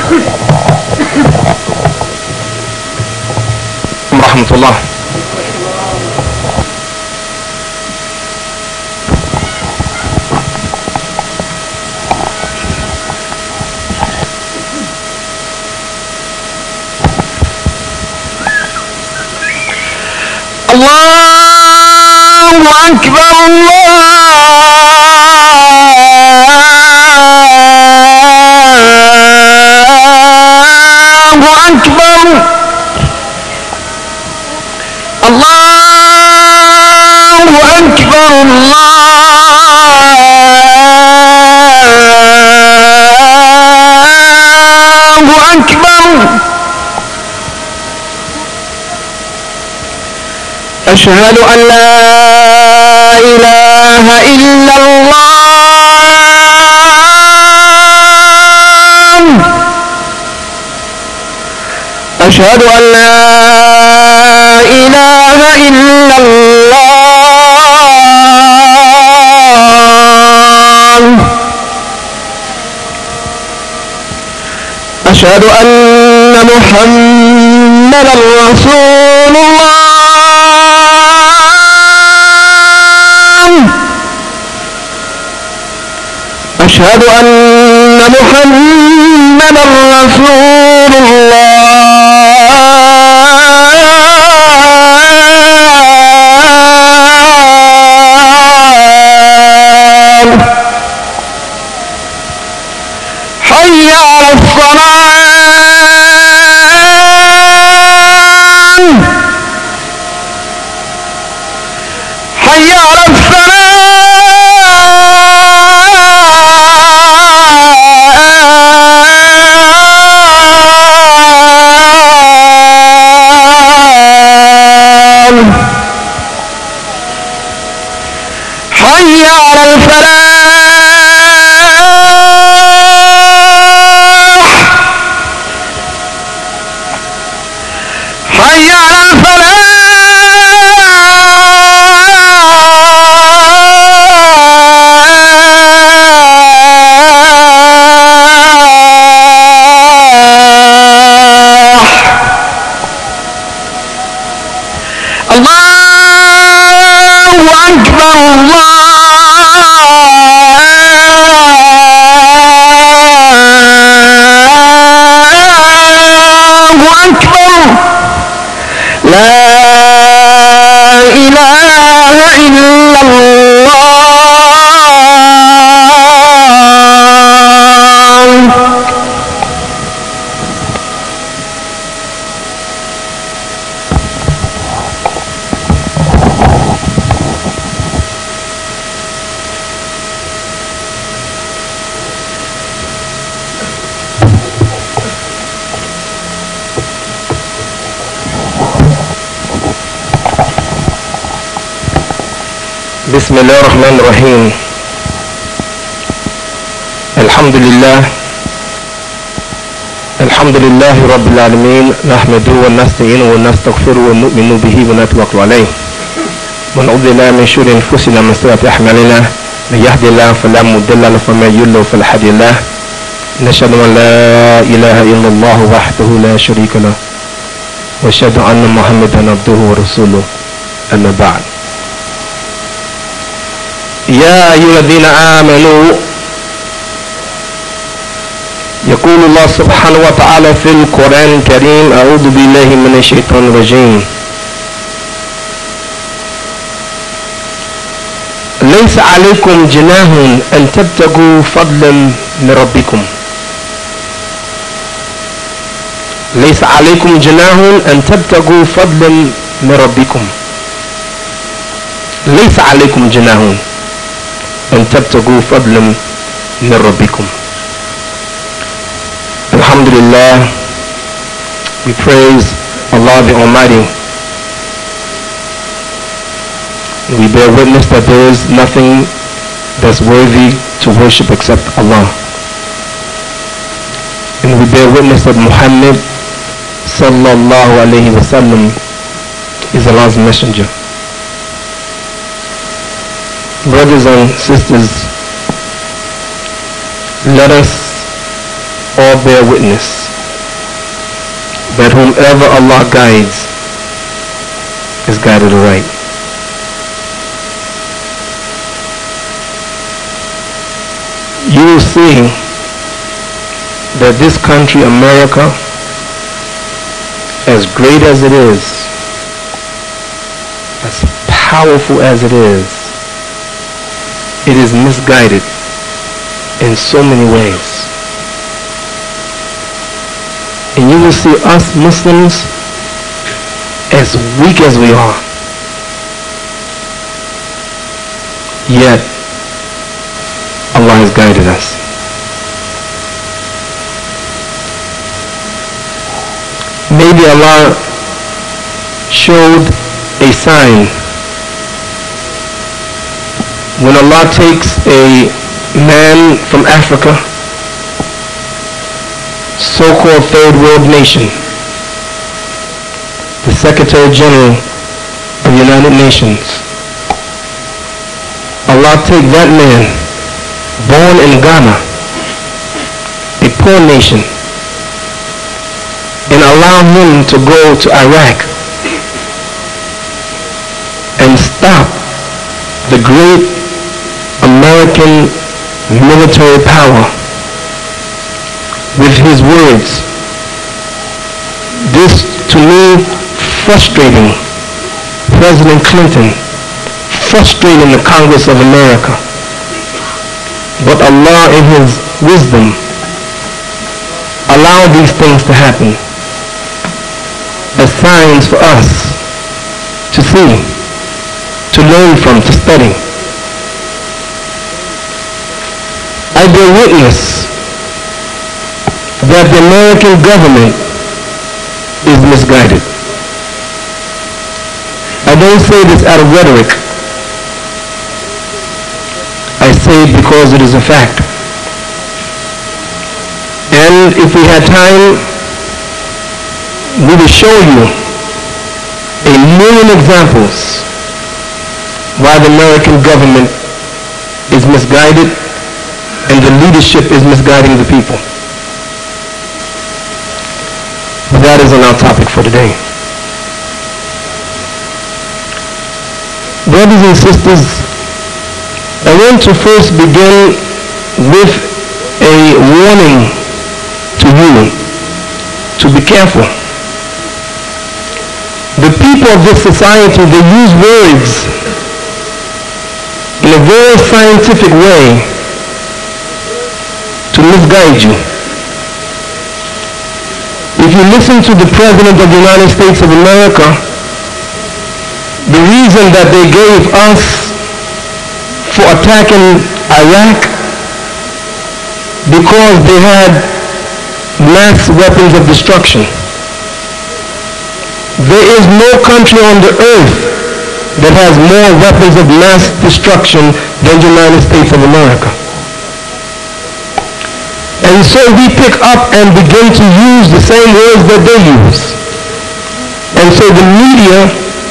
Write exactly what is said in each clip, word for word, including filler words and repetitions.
ورحمة الله. الله أكبر الله أكبر الله أكبر الله أكبر. أشهد أن لا إله إلا الله. أشهد أن لا إله إلا الله. أشهد أن محمدا رسول الله. أشهد أن محمدا رسول الله. حي على الصلاة. حي على الصلاة. حي على الفلاح. حي على الفلاح. الله أكبر الله أكبر. لا إله إلا الله. بسم الله الرحمن الرحيم. الحمد لله الحمد لله رب العالمين، نحمده ونستعينه ونستغفره ونؤمن به ونتوكل عليه ونعوذ بالله من شرور انفسنا ومن سيئات اعمالنا. من يهد الله فلا مضل له ومن يضلل فلا هادي له. نشهد ان لا اله الا الله وحده لا شريك له واشهد ان محمدا عبده ورسوله. اما بعد. يا أيها الذين آمنوا، يقول الله سبحانه وتعالى في القرآن الكريم: أعوذ بالله من الشيطان الرجيم. ليس عليكم جناح أن تبتغوا فضلا من ربكم. ليس عليكم جناح أن تبتغوا فضلا من ربكم. ليس عليكم جناح أن تبتغوا فضلا من ربكم. Alhamdulillah, we praise Allah the Almighty. We bear witness that there is nothing that's worthy to worship except Allah. And we bear witness that Muhammad sallallahu alayhi wa sallam is Allah's messenger. Brothers and sisters, let us all bear witness that whomever Allah guides is guided aright. You will see that this country, America, as great as it is, as powerful as it is, it is misguided in so many ways. And you will see us Muslims, as weak as we are, yet Allah has guided us. Maybe Allah showed a sign. When Allah takes a man from Africa, so-called third world nation, the Secretary General of the United Nations, Allah take that man, born in Ghana, a poor nation, and allow him to go to Iraq and stop the great American military power with his words. This, to me, frustrating President Clinton, frustrating the Congress of America. But Allah, in His wisdom, allowed these things to happen as signs for us to see, to learn from, to study. I bear witness that the American government is misguided. I don't say this out of rhetoric. I say it because it is a fact. And if we had time, we will show you a million examples why the American government is misguided and the leadership is misguiding the people. But that isn't our topic for today. Brothers and sisters, I want to first begin with a warning to you to be careful. The people of this society, they use words in a very scientific way to misguide you. If you listen to the President of the United States of America, the reason that they gave us for attacking Iraq, because they had mass weapons of destruction. There is no country on the earth that has more weapons of mass destruction than the United States of America. And so we pick up and begin to use the same words that they use. And so the media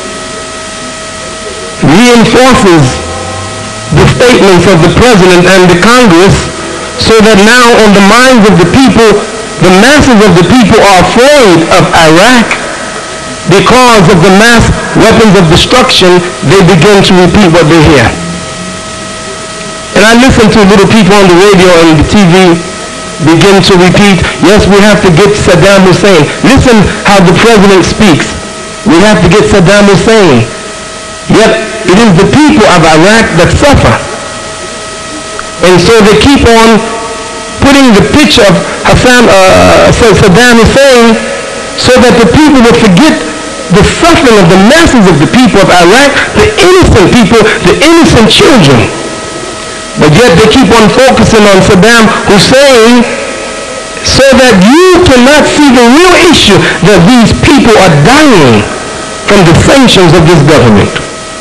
reinforces the statements of the President and the Congress, so that now on the minds of the people, the masses of the people are afraid of Iraq. Because of the mass weapons of destruction, they begin to repeat what they hear. And I listen to little people on the radio and the T V begin to repeat, yes, we have to get Saddam Hussein. Listen how the President speaks. We have to get Saddam Hussein. Yet it is the people of Iraq that suffer. And so they keep on putting the picture of Hassan, uh, Saddam Hussein, so that the people will forget the suffering of the masses of the people of Iraq, the innocent people, the innocent children. But yet they keep on focusing on Saddam Hussein, so that you cannot see the real issue, that these people are dying from the sanctions of this government.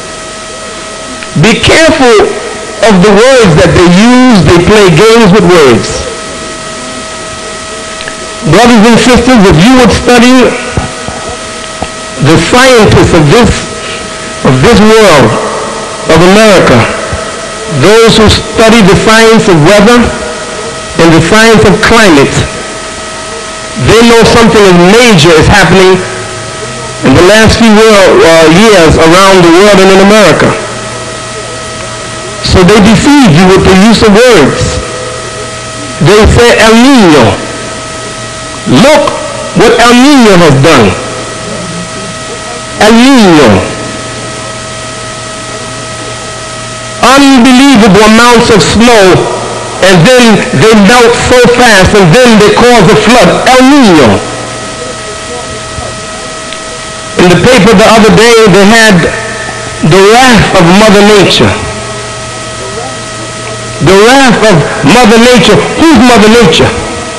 Be careful of the words that they use. They play games with words. Brothers and sisters, if you would study the scientists of this, of this world, of America, those who study the science of weather and the science of climate, They know something major is happening in the last few world, uh, years around the world and in America. So they deceive you with the use of words. They say El Nino. Look what El Nino has done. El Nino. Unbelievable amounts of snow, and then they melt so fast, and then they cause a flood. El Nino. In the paper the other day, they had the wrath of Mother Nature. The wrath of Mother Nature. Who's Mother Nature?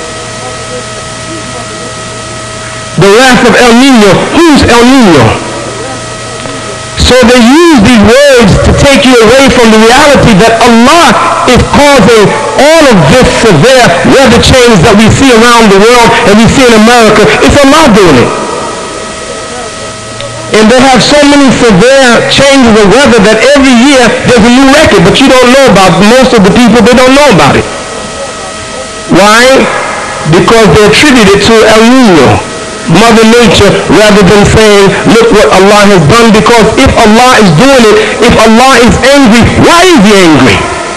The wrath of El Nino. Who's El Nino? So they use these words to take you away from the reality that Allah is causing all of this severe weather change that we see around the world and we see in America. It's Allah doing it. And they have so many severe changes of weather that every year there's a new record, but you don't know about it. Most of the people, they don't know about it. Why? Because they attribute it to El Nino, Mother Nature, rather than saying, look what Allah has done. Because if Allah is doing it, if Allah is angry, why is he angry?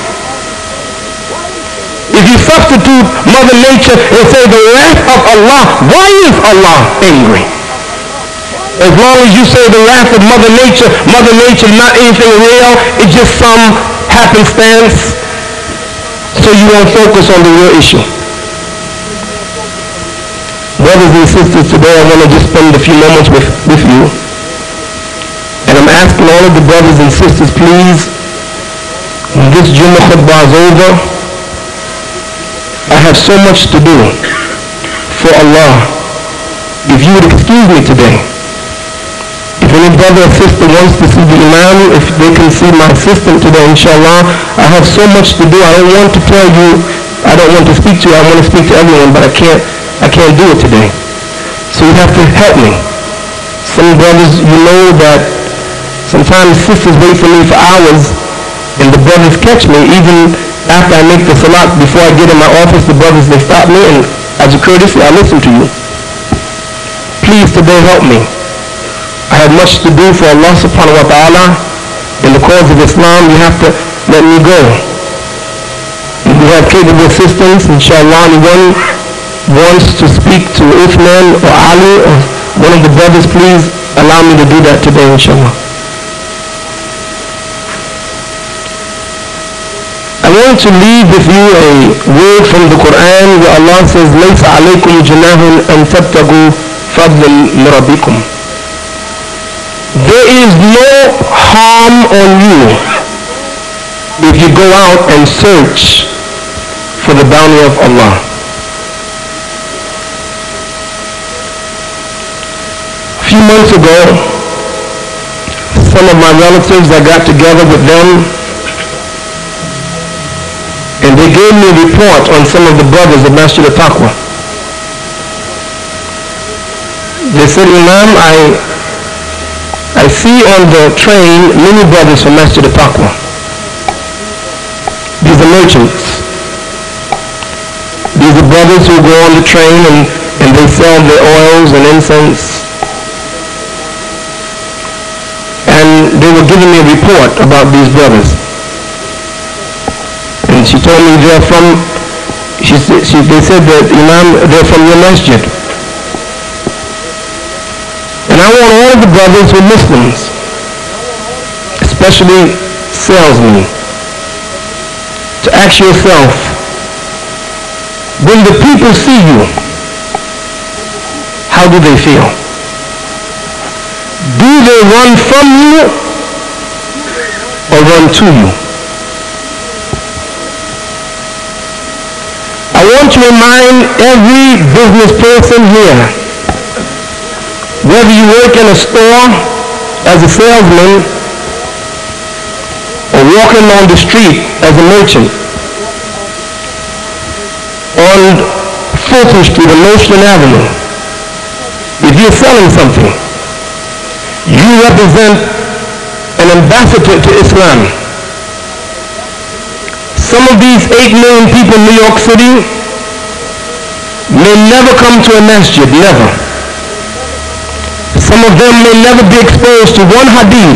If you substitute Mother Nature and say the wrath of Allah, why is Allah angry? As long as you say the wrath of Mother Nature, Mother Nature is not anything real, it's just some happenstance, so you won't focus on the real issue. Brothers and sisters, today I want to just spend a few moments with, with you. And I'm asking all of the brothers and sisters, please, when this Jummah khutbah is over, I have so much to do for Allah. If you would excuse me today. If any brother or sister wants to see the Imam, if they can see my assistant today, inshallah, I have so much to do. I don't want to tell you, I don't want to speak to you, I want to speak to everyone, but I can't, I can't do it today. So you have to help me. Some brothers, you know that sometimes sisters wait for me for hours, and the brothers catch me, even after I make the salat, before I get in my office, the brothers, they stop me, and as a courtesy, I listen to you. Please today help me. I have much to do for Allah subhanahu wa ta'ala. In the cause of Islam, you have to let me go. If you have capable assistants, inshallah, anyone wants to speak to Uthman or Ali or one of the brothers, please allow me to do that today, inshallah. I want to leave with you a word from the Quran where Allah says, لَيْسَ عَلَيْكُمْ جُنَاحٌ أَن تَبْتَغُوا فَضْلًا مِنْ رَبِّكُمْ. There is no harm on you if you go out and search for the bounty of Allah. A few months ago, some of my relatives, I got together with them, and they gave me a report on some of the brothers of Masjid al-Taqwa. They said, Imam, I I see on the train many brothers from Masjid al-Taqwa. These are merchants. These are brothers who go on the train and, and they sell their oils and incense. And they were giving me a report about these brothers. And she told me they're from, she, she, they said that, Imam, they're from your masjid. And I want all of the brothers who are Muslims, especially salesmen, to ask yourself, when the people see you, how do they feel? Do they run from you or run to you? I want to remind every business person here, whether you work in a store as a salesman or walking on the street as a merchant, on Fulton Street or Nostrand Avenue, if you're selling something, you represent an ambassador to Islam. Some of these eight million people in New York City, may never come to a masjid, never. Some of them may never be exposed to one hadith.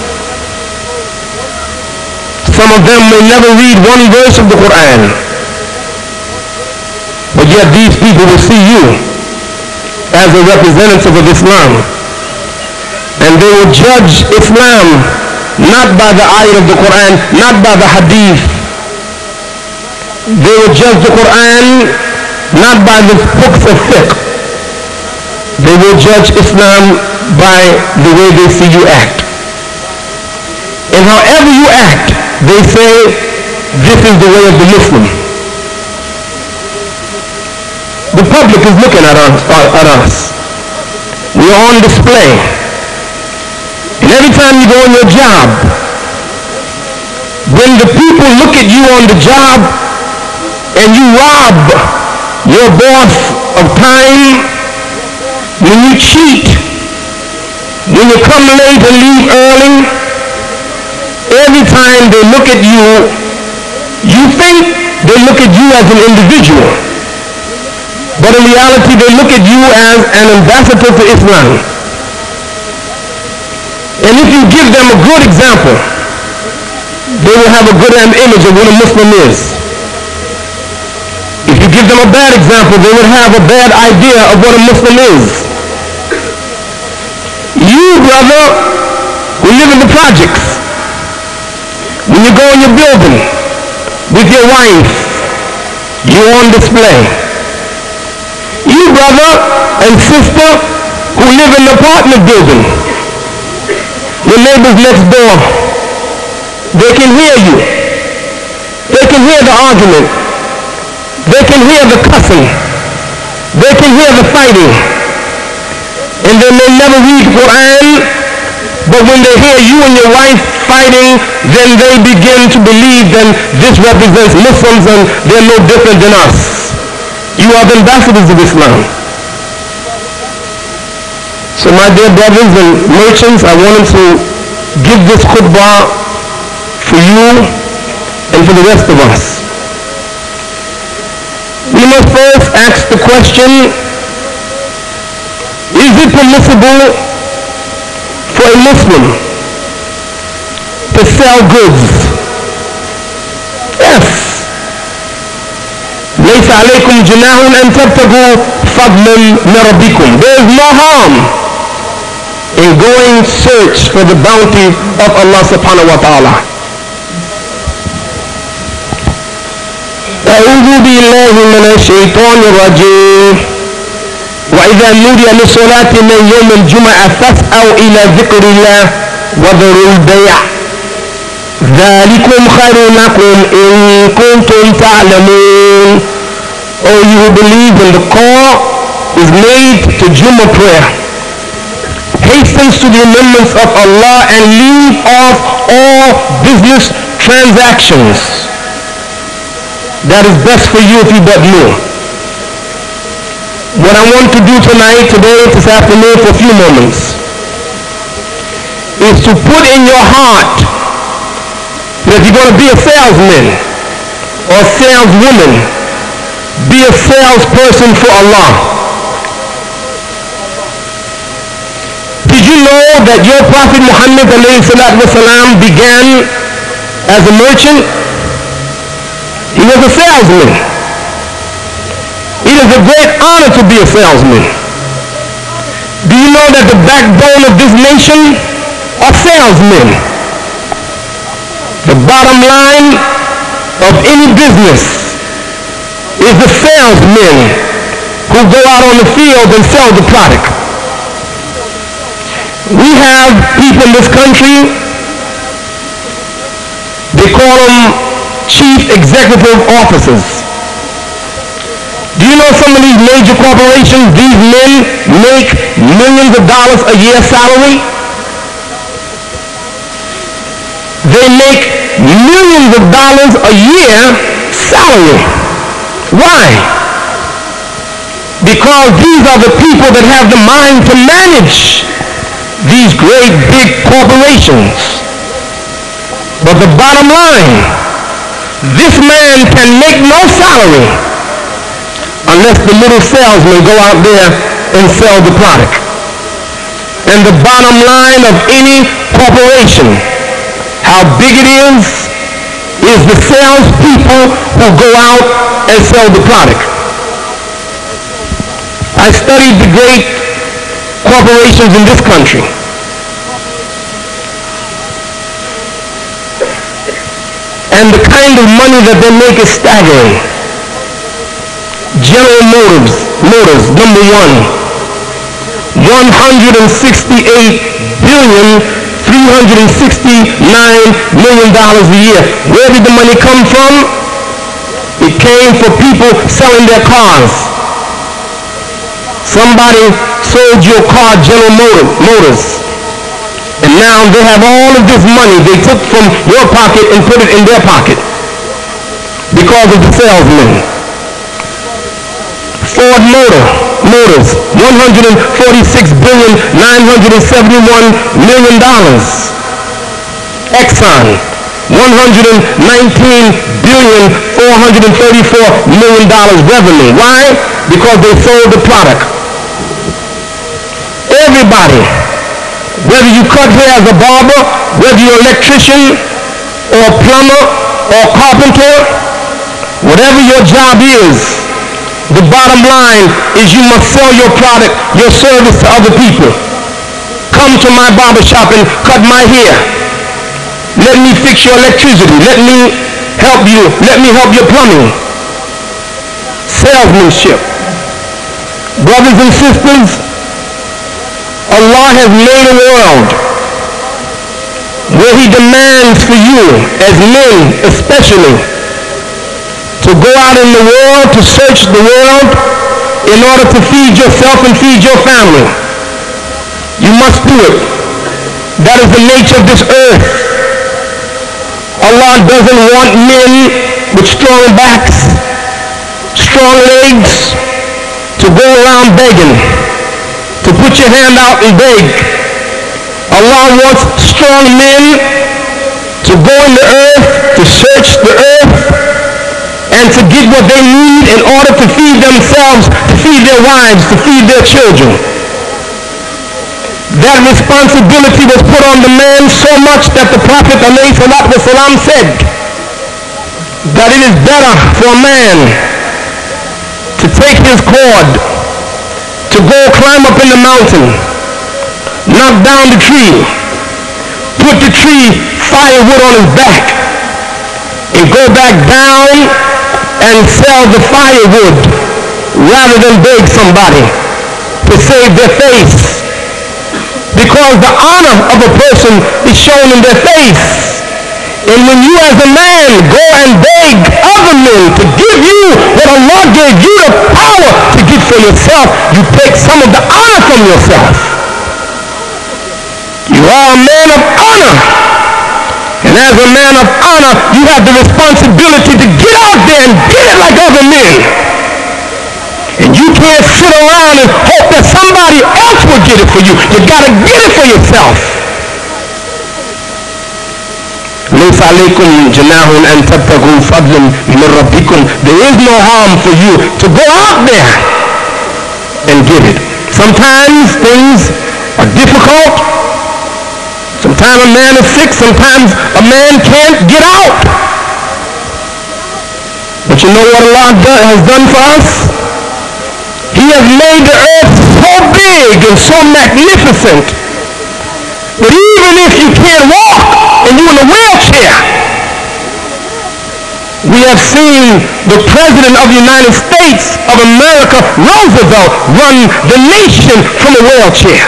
Some of them may never read one verse of the Quran. But yet these people will see you as a representative of Islam. And they will judge Islam not by the ayat of the Quran, not by the hadith. They will judge the Quran not by the books of fiqh. They will judge Islam by the way they see you act. And however you act, they say, this is the way of the Muslim. The public is looking at us. At us. We are on display. And every time you go on your job, when the people look at you on the job and you rob your boss of time, when you cheat, when you come late and leave early, every time they look at you, you think they look at you as an individual. But in reality, they look at you as an ambassador to Islam. And if you give them a good example, they will have a good image of what a Muslim is. If you give them a bad example, they would have a bad idea of what a Muslim is. You, brother, who live in the projects, when you go in your building with your wife, you're on display. You, brother and sister, who live in the apartment building, your neighbors next door, they can hear you. They can hear the argument. They can hear the cussing. They can hear the fighting. And they may never read Quran, but when they hear you and your wife fighting, then they begin to believe that this represents Muslims and they're no different than us. You are the ambassadors of Islam. So my dear brothers and merchants, I wanted to give this khutbah for you and for the rest of us. We must first ask the question, is it permissible for a Muslim to sell goods? Yes. ليس عليكم جناح أن تبتغوا فضلا من ربكم. There is no harm in going search for the bounty of Allah subhanahu wa ta'ala. أعوذ بالله من الشيطان الرجيم. وإذا نودي للصلاة من يوم الجمعة فاسعوا إلى ذكر الله وذروا البيع ذلكم خير لكم إن كنتم تعلمون. O you who believe when the call is made to Jummah prayer, hasten to the remembrance of Allah and leave off all business transactions. That is best for you if you but knew. What I want to do tonight, today, this afternoon, for a few moments, is to put in your heart that if you're going to be a salesman or a saleswoman, be a salesperson for Allah. Did you know that your Prophet Muhammad alayhi salatu wasalam began as a merchant? He was a salesman. It is a great honor to be a salesman. Do you know that the backbone of this nation are salesmen? The bottom line of any business is the salesmen who go out on the field and sell the product. We have people in this country, they call them chief executive officers. Do you know some of these major corporations, these men make millions of dollars a year salary? They make millions of dollars a year salary. Why? Because these are the people that have the mind to manage these great big corporations. But the bottom line, this man can make no salary unless the little salesman go out there and sell the product. And the bottom line of any corporation, how big it is, is the salespeople who go out and sell the product. I studied the great corporations in this country. And the kind of money that they make is staggering. General Motors, Motors, number one, one hundred sixty-eight billion, three hundred sixty-nine million dollars a year. Where did the money come from? It came from people selling their cars. Somebody sold you a car, General Motors, and now they have all of this money they took from your pocket and put it in their pocket because of the salesman. Ford Motor, Motors, one hundred forty-six billion, nine hundred seventy-one million dollars. Exxon, one hundred nineteen billion, four hundred thirty-four million dollars revenue. Why? Because they sold the product. Everybody, whether you cut hair as a barber, whether you're an electrician or a plumber or a carpenter, whatever your job is, the bottom line is you must sell your product, your service to other people. Come to my barber shop and cut my hair. Let me fix your electricity. Let me help you. Let me help your plumbing. Salesmanship. Brothers and sisters, Allah has made a world where He demands for you, as men especially, to go out in the world, to search the world in order to feed yourself and feed your family. You must do it. That is the nature of this earth. Allah doesn't want men with strong backs, strong legs, to go around begging, to put your hand out and beg. Allah wants strong men to go in the earth, to search the earth, and to get what they need in order to feed themselves, to feed their wives, to feed their children. That responsibility was put on the man so much that the Prophet ﷺ said that it is better for a man to take his cord, to go climb up in the mountain, knock down the tree, put the tree firewood on his back, and go back down and sell the firewood rather than beg somebody to save their face. Because the honor of a person is shown in their face. And when you as a man go and beg other men to give you what Allah gave you the power to get for yourself, you take some of the honor from yourself. You are a man of honor. And as a man of honor, you have the responsibility to get out there and get it like other men. And you can't sit around and hope that somebody else will get it for you. You got to get it for yourself. ليس عليكم جناح أن تبتغوا فضلا من ربكم. There is no harm for you to go out there and get it. Sometimes things are difficult. Sometimes a man is sick. Sometimes a man can't get out. But you know what Allah has done for us? He has made the earth so big and so magnificent that even if you can't walk and you're in a wheelchair, we have seen the President of the United States of America, Roosevelt, run the nation from a wheelchair.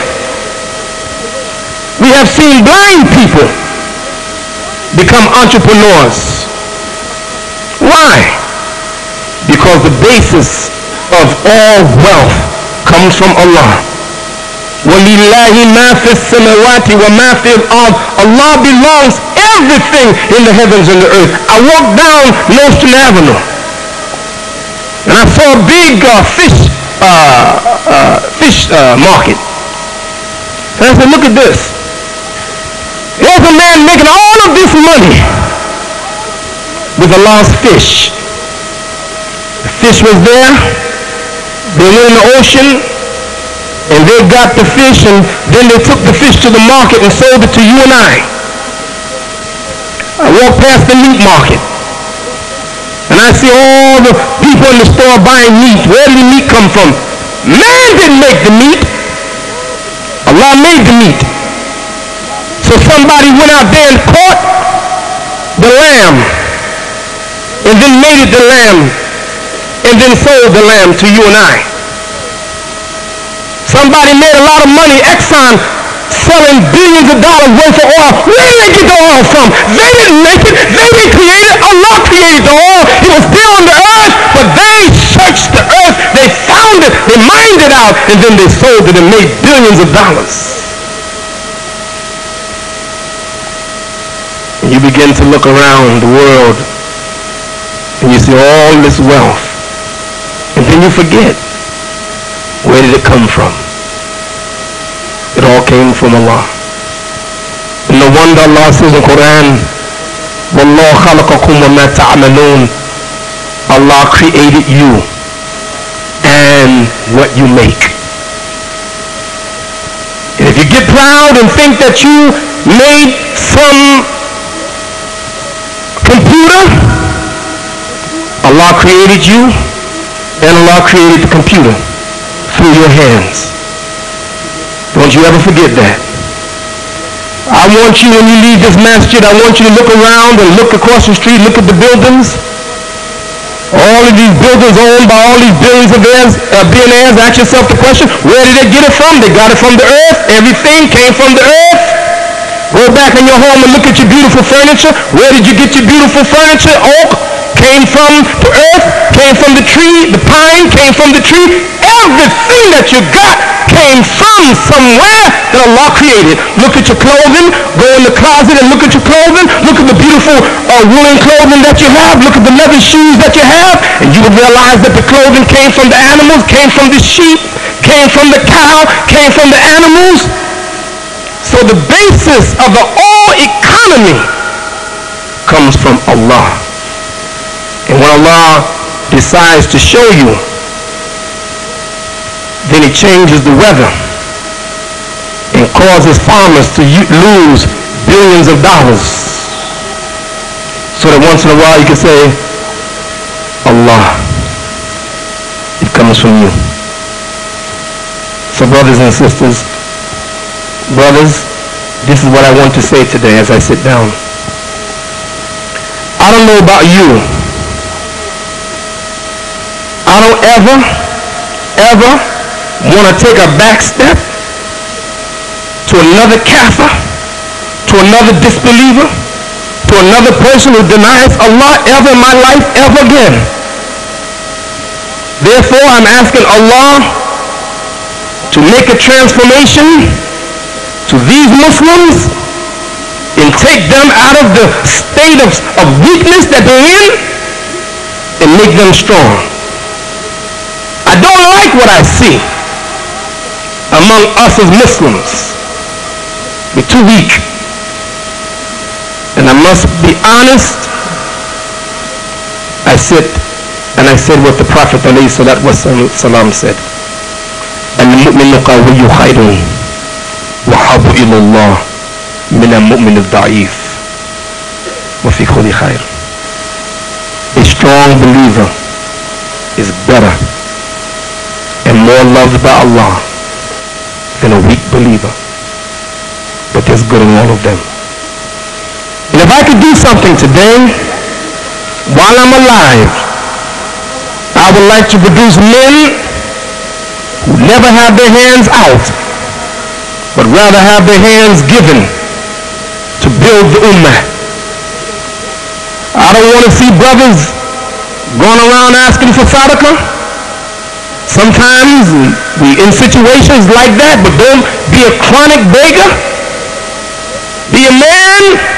We have seen blind people become entrepreneurs. Why? Because the basis of all wealth comes from Allah. وَلِلَّهِ مَا فِي السَّمَوَاتِ وَمَا فِي الْأَرْضِ. Allah belongs everything in the heavens and the earth. I walked down Nostrand Avenue and I saw a big uh, fish uh, uh, fish uh, market. And I said, look at this. There's a man making all of this money with a lost fish. The fish was there. They went in the ocean and they got the fish, and then they took the fish to the market and sold it to you and I. I walk past the meat market and I see all the people in the store buying meat. Where did the meat come from? Man didn't make the meat. Allah made the meat. So somebody went out there and caught the lamb and then made it the lamb and then sold the lamb to you and I. Somebody made a lot of money, Exxon, selling billions of dollars worth of oil. Where did they get the oil from? They didn't make it. They didn't create it. Allah created the oil. It was there on the earth, but they searched the earth. They found it. They mined it out, and then they sold it and made billions of dollars. And you begin to look around the world, and you see all this wealth. And then you forget, where did it come from? It all came from Allah. And no wonder Allah says in the Quran, وَاللَّهُ خَلَقَكُمْ وَمَا تَعْمَلُونَ. Allah created you and what you make. And if you get proud and think that you made some computer, Allah created you and Allah created the computer through your hands. Don't you ever forget that. I want you, when you leave this masjid, I want you to look around and look across the street, look at the buildings. All of these buildings owned by all these billions of uh, billionaires. Ask yourself the question, where did they get it from? They got it from the earth. Everything came from the earth. Go back in your home and look at your beautiful furniture. Where did you get your beautiful furniture? Oak came from the earth, came from the tree. The pine came from the tree. Everything that you got came from somewhere that Allah created. Look at your clothing. Go in the closet and look at your clothing. Look at the beautiful uh, woolen clothing that you have. Look at the leather shoes that you have. And you will realize that the clothing came from the animals, came from the sheep, came from the cow, came from the animals. So the basis of the whole economy comes from Allah. And when Allah decides to show you, then He changes the weather and causes farmers to lose billions of dollars, so that once in a while you can say, Allah, it comes from you. So brothers and sisters, brothers, this is what I want to say today as I sit down. I don't know about you. I don't ever, ever want to take a back step to another kafir, to another disbeliever, to another person who denies Allah ever in my life, ever again. Therefore, I'm asking Allah to make a transformation to these Muslims and take them out of the state of, of weakness that they're in and make them strong. I don't like what I see among us as Muslims. We're too weak. And I must be honest. I said, and I said what the Prophet ﷺ said. المؤمن القوي خير وحب إلى الله من المؤمن الضعيف وفي كل خير. A strong believer is better and more loved by Allah than a weak believer. But there's good in all of them. And if I could do something today, while I'm alive, I would like to produce men who never have their hands out, but rather have their hands given to build the ummah. I don't want to see brothers going around asking for sadaqah. Sometimes we in situations like that, but don't be a chronic beggar. Be a man.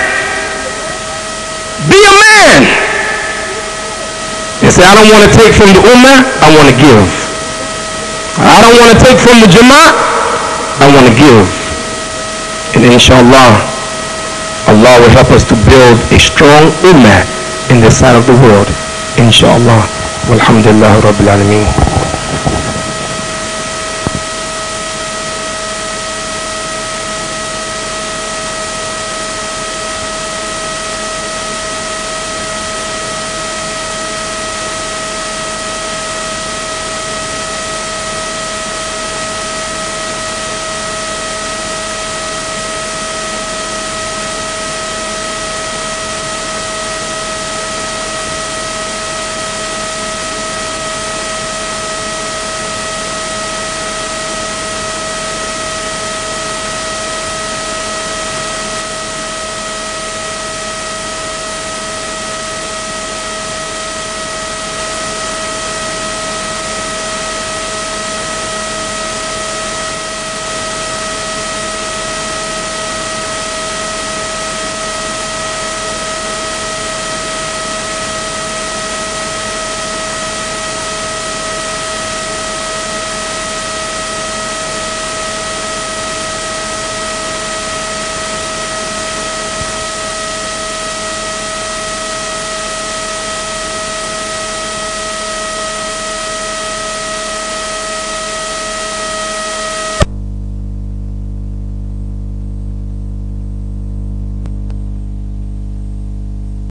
Be a man. And say, I don't want to take from the ummah, I want to give. I don't want to take from the Jama'at, I want to give. And inshallah, Allah will help us to build a strong ummah in this side of the world. Inshallah. Walhamdulillah Rabbil Alameen.